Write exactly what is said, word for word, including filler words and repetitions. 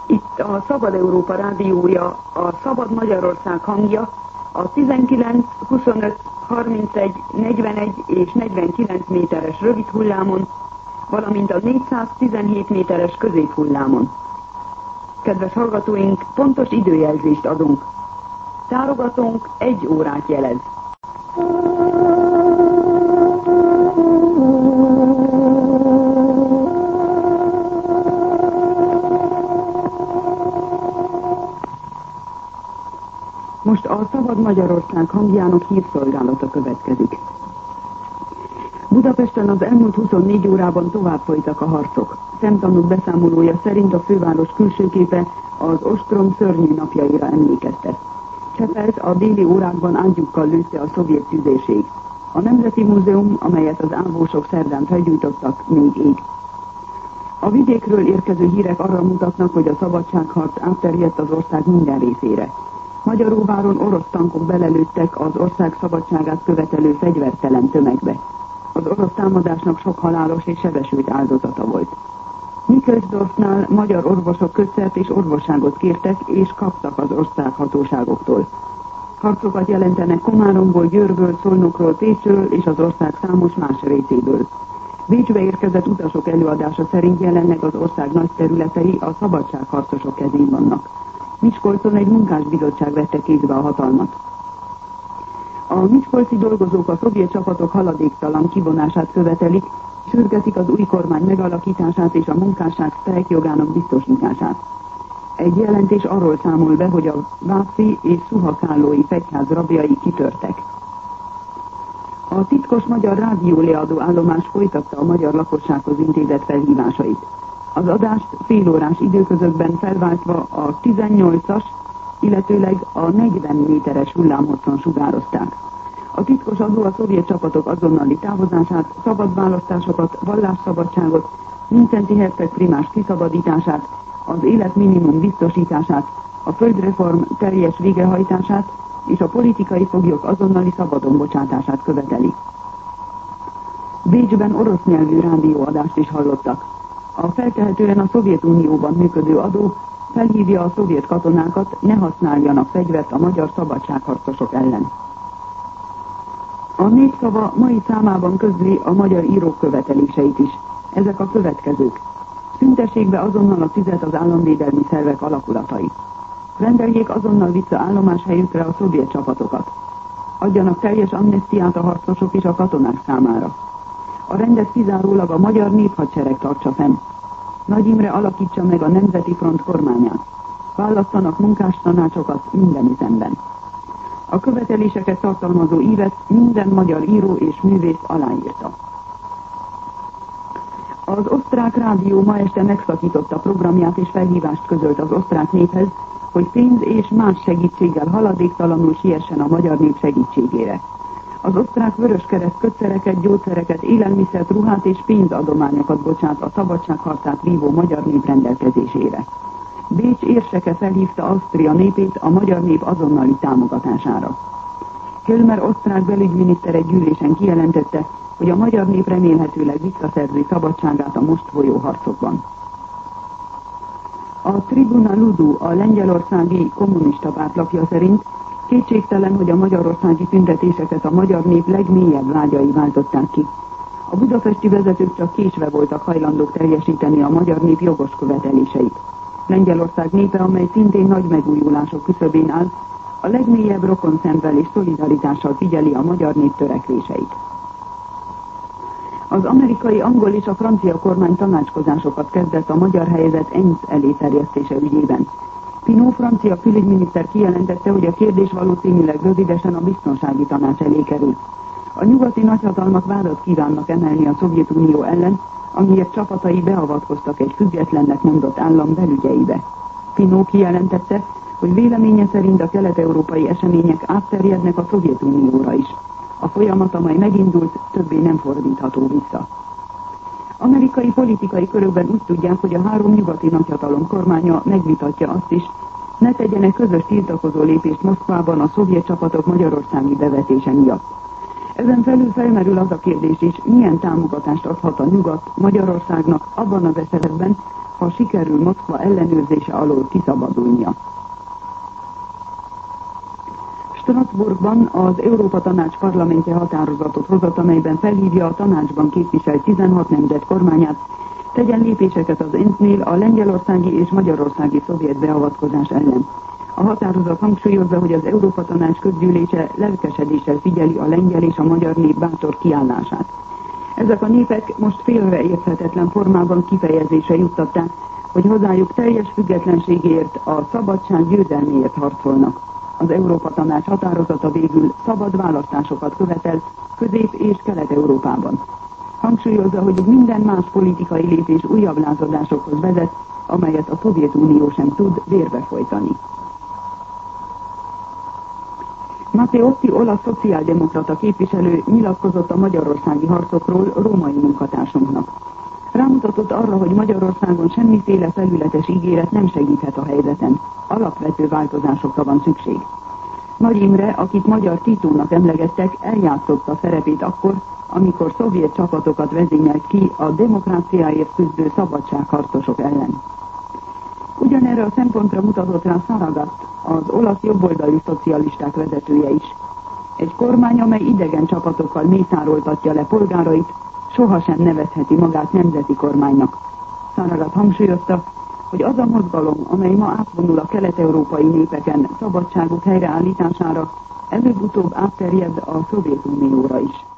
Itt a Szabad Európa rádiója, a Szabad Magyarország hangja, a tizenkilenc, huszonöt, harmincegy, negyvenegy és negyvenkilenc méteres rövid hullámon, valamint a négyszáztizenhét méteres középhullámon. Kedves hallgatóink, pontos időjelzést adunk. Tárogatónk egy órát jelez. Most a Szabad Magyarország hangjának hírszolgálata következik. Budapesten az elmúlt huszonnégy órában tovább folytak a harcok. Szemtanúk beszámolója szerint a főváros külsőképe az ostrom szörnyű napjaira emlékeztet. Csepelt a déli órákban ágyúkkal lőtte a szovjet tüzérség. A Nemzeti Múzeum, amelyet az ávósok szerdán felgyújtottak, még ég. A vidékről érkező hírek arra mutatnak, hogy a szabadságharc átterjedt az ország minden részére. Magyaróváron orosz tankok belelőttek az ország szabadságát követelő fegyvertelen tömegbe. Az orosz támadásnak sok halálos és sebesült áldozata volt. Nikolsdorfnál magyar orvosok közszert és orvosságot kértek és kaptak az ország hatóságoktól. Harcokat jelentenek Komáromból, Győrből, Szolnokról, Pécsről és az ország számos más részéből. Bécsbe érkezett utasok előadása szerint jelenleg az ország nagy területei a szabadságharcosok kezén vannak. Miskolcon egy munkásbizottság vette kézbe a hatalmat. A miskolci dolgozók a szovjet csapatok haladéktalan kivonását követelik, sürgetik az új kormány megalakítását és a munkásság sztrájkjogának biztosítását. Egy jelentés arról számol be, hogy a Váci és Szuhakállói fegyház rabjai kitörtek. A titkos magyar rádióleadó állomás folytatta a magyar lakossághoz intézett felhívásait. Az adást félórás időközökben felváltva a tizennyolcas, illetőleg a negyven méteres hullámhosszon sugározták. A titkos adó a szovjet csapatok azonnali távozását, szabad választásokat, vallásszabadságot, Mindszenty herceg primás kiszabadítását, az életminimum biztosítását, a földreform teljes végrehajtását és a politikai foglyok azonnali szabadon bocsátását követeli. Bécsben orosz nyelvű rádióadást is hallottak. A feltehetően a Szovjetunióban működő adó felhívja a szovjet katonákat, ne használjanak fegyvert a magyar szabadságharcosok ellen. A Népszava mai számában közli a magyar írók követeléseit is. Ezek a következők. Szüntessék be azonnal a tüzet az államvédelmi szervek alakulatai. Rendeljék azonnal vissza állomáshelyükre a szovjet csapatokat. Adjanak teljes amnesztiát a harcosok és a katonák számára. A rendet kizárólag a magyar néphadsereg tartsa fenn. Nagy Imre alakítsa meg a Nemzeti Front kormányát. Választanak munkástanácsokat minden üzemben. A követeléseket tartalmazó ívet minden magyar író és művész aláírta. Az osztrák rádió ma este megszakította programját és felhívást közölt az osztrák néphez, hogy pénz és más segítséggel haladéktalanul siessen a magyar nép segítségére. Az osztrák Vöröskereszt kötszereket, gyógyszereket, élelmiszert, ruhát és pénzadományokat bocsát a szabadságharcát vívó magyar nép rendelkezésére. Bécs érseke felhívta Ausztria népét a magyar nép azonnali támogatására. Kölmer osztrák belügyminiszter egy gyűlésen kijelentette, hogy a magyar nép remélhetőleg visszaszerzi szabadságát a most folyó harcokban. A Tribuna Ludu, a lengyelországi kommunista pártlapja szerint kétségtelen, hogy a magyarországi tüntetéseket a magyar nép legmélyebb vágyai váltották ki. A budapesti vezetők csak késve voltak hajlandók teljesíteni a magyar nép jogos követeléseit. Lengyelország népe, amely szintén nagy megújulások küszöbén áll, a legmélyebb rokonszemvel és szolidaritással figyeli a magyar nép törekvéseit. Az amerikai, angol és a francia kormány tanácskozásokat kezdett a magyar helyzet ENSZ elé terjesztése ügyében. Pinot francia külügyminiszter kijelentette, hogy a kérdés valószínűleg rövidesen a biztonsági tanács elé kerül. A nyugati nagyhatalmak vádat kívánnak emelni a Szovjetunió ellen, amiért csapatai beavatkoztak egy függetlennek mondott állam belügyeibe. Pinot kijelentette, hogy véleménye szerint a kelet-európai események átterjednek a Szovjetunióra is. A folyamat, amely megindult, többé nem fordítható vissza. Amerikai politikai körökben úgy tudják, hogy a három nyugati nagyhatalom kormánya megvitatja azt is, ne tegyenek közös tiltakozó lépést Moszkvában a szovjet csapatok magyarországi bevetése miatt. Ezen felül felmerül az a kérdés is, milyen támogatást adhat a nyugat Magyarországnak abban az esetben, ha sikerül Moszkva ellenőrzése alól kiszabadulnia. Strasbourgban az Európa Tanács parlamentje határozatot hozott, amelyben felhívja a tanácsban képviselt tizenhat nemzet kormányát, tegyen lépéseket az ENSZ-nél a lengyelországi és magyarországi szovjet beavatkozás ellen. A határozat hangsúlyozza, hogy az Európa Tanács közgyűlése lelkesedéssel figyeli a lengyel és a magyar nép bátor kiállását. Ezek a népek most félre érthetetlen formában kifejezésre juttatták, hogy hazájuk teljes függetlenségéért, a szabadság győzelméért harcolnak. Az Európa Tanács határozata végül szabad választásokat követel Közép- és Kelet-Európában. Hangsúlyozza, hogy minden más politikai lépés újabb lázadásokhoz vezet, amelyet a Szovjetunió sem tud vérbe folytani. Matteotti olasz szociáldemokrata képviselő nyilatkozott a magyarországi harcokról római munkatársunknak. Rámutatott arra, hogy Magyarországon semmiféle felületes ígéret nem segíthet a helyzeten. Alapvető változásokra van szükség. Nagy Imre, akit magyar Titónak emlegettek, eljátszotta szerepét akkor, amikor szovjet csapatokat vezényelt ki a demokráciáért küzdő szabadságharcosok ellen. Ugyanerre a szempontra mutatott rá Saragat, az olasz jobboldali szocialisták vezetője is. Egy kormány, amely idegen csapatokkal mészároltatja le polgárait, sohasem nevezheti magát nemzeti kormánynak. Saragat hangsúlyozta, hogy az a mozgalom, amely ma átvonul a kelet-európai népeken szabadságuk helyreállítására, előbb-utóbb átterjed a Szovjetunióra is.